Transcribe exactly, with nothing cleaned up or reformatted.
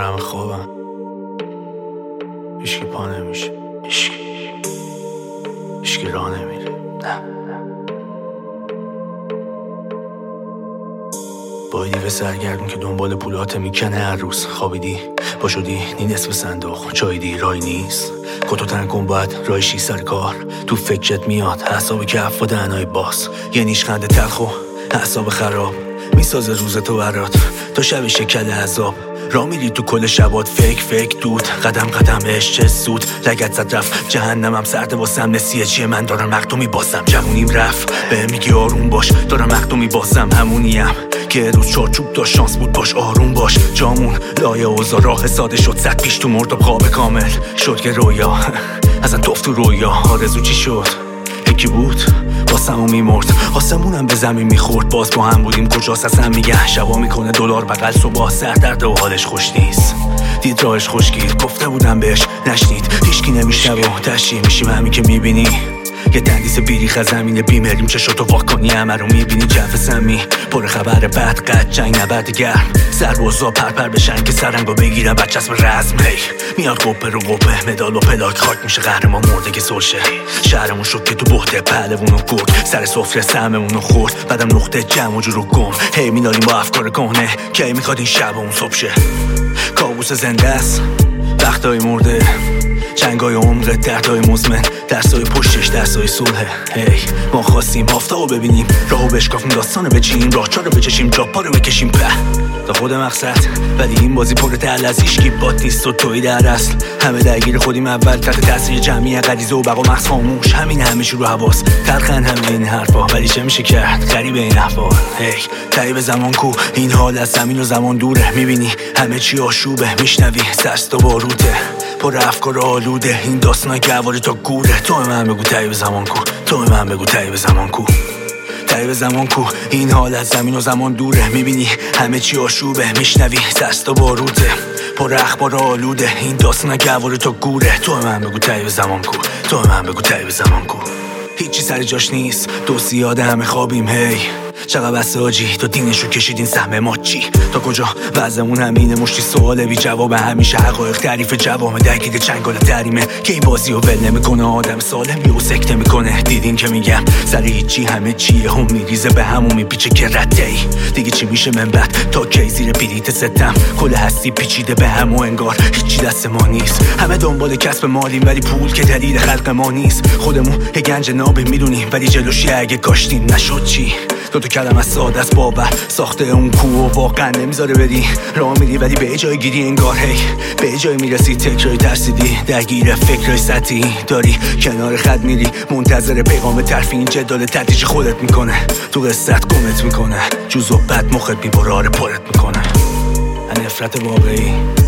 همه خوابم، هیچکی پا نمیشه، هیچکی هیچکی راه نمیره. نه با دیگه سرگردون که دنبال پولات میکنه هر روز. خوابیدی پا شدی نی نصف صندوق، چایدی رای نیست، کتو تن کن باید رایشی سر کار. تو فکرت میاد حساب کف و دهنای باز، یه نیشخنده تلخ و حساب خراب میسازه روز تو برات تا شب شکل عذاب. را میری تو کل شبات فکر فکر دود، قدم قدم عشق چه سود. لگت زد رفت جهنمم سرده واسم، نسیه چیه من دارم مقدو میبازم. جوونیم رفت به میگی آروم باش، دارم مقدو میبازم. همونیم که روز چارچوب داشت، شانس بود باش آروم باش. جامون لایه اوزا راه ساده شد، زد پیش تو مرد و خواب کامل شد که رویا ازن توف تو رویا. آرزو چی شد؟ یکی بود واسمو میمرد، آسمونم به زمین میخورد. باز با هم بودیم کجاست اصلا میگه، شبا میکنه دلار بغل صبح سر درده و حالش خوش نیست. دید راهش خوشگیر گفته بودم بهش نشنید، هیچکی نمیشنوه و تشریح میشیم همین که میبینی. یه تندیس بیریخ از زمین بیمریم، چشاتو واک کنی همه رو میبینی. جو سمی پر خبر بد قد جنگ نبرد گرم، سربازا پرپر بشن که سرنگو بگیرن بچسب رزم. هی میاد قپه رو قپه، مدال و پلاک خاک میشه قهرمان مرده که سلشه. شهرمون شد که تو بحته پهلوون و گرگ، سر سفره سهممون رو خورد بعدم نقطه جمع و جور و گم. هی میداریم با افکار کهنه که میخواد این شب اون صبح شه. کابوس زنده است وقتای مرده، جنگای عمرت دردای مزمن، درسای پشتش درسای صلحه. هی ما خواستیم آفتابو ببینیم، راهو بشکافیم داستانو بچینیم، راه چارو بچشیم جاپا رو بکشیم په تا خود مقصد. ولی این بازی پر تعل از هیچکی بات نیست و توی در اصل همه درگیر خودیم. اول تحت تاثیر جمعی غریزه و بقا مغز خاموش، همین همه شروع حواس ترخن همه این حرفا. ولی چه میشه کرد غریب این احوال. هی تعیب زمان کو این حال از زمین و زمان دوره، میبینی همه چی آشوبه، میشنوی سرست و باروته پر افکار آلوده. این داستانای گواری تا گوره، تو من بگو تعیب زمان کو، تو من بگو تعیب زمان کو، تعیب زمان کو این حال از زمین و زمان دوره. میبینی همه چی آشوبه، میشنوی سرست و باروته پر اخبار آلوده. این داستانای گواری تا گوره، تو من بگو تعیب زمان کو، تو من بگو تعیب زمان کو. هیچی سر جاش نیست، دو سیاد همه خوابیم. هی چقدر بسته آجی تو دینشو کشیدین سهم ما چی؟ تا کجا وضعمون همینه، مشتی سوال بی جواب، همیشه حقایق تعریف جوامه درگیر چنگال تریمه که این بازی رو ول نمیکنه. آدم سالم یهو سکته میکنه، دیدین که میگم سر هیچی همه چیه، هم میریزه به همون میپیچه که رده ای دیگه چی میشه من بعد تا کی زیر بلیت ستم. کل هستی پیچیده به هم و انگار هیچی دست ما نیست. همه دنبال کسب مالیم ولی پول که دلیل خلق ما نیست. خودمون یه گنج نابی میدونیم ولی جلوشی اگه کاشتیم نشد چی؟ دو تا کلمه ساده است باور ساخته اون کوه و واقعا نمیذاره بری. راه میری ولی به جای گیری انگار هی به جای میرسی تکراری ترسیدی، درگیر فکرای سطحی داری کنار خط میری منتظر پیغام ترفی. این جدال تدریج خودت میکنه تو قصت گمت میکنه، جوز و بد مخت میبره آره پرت میکنه. نفرت واقعی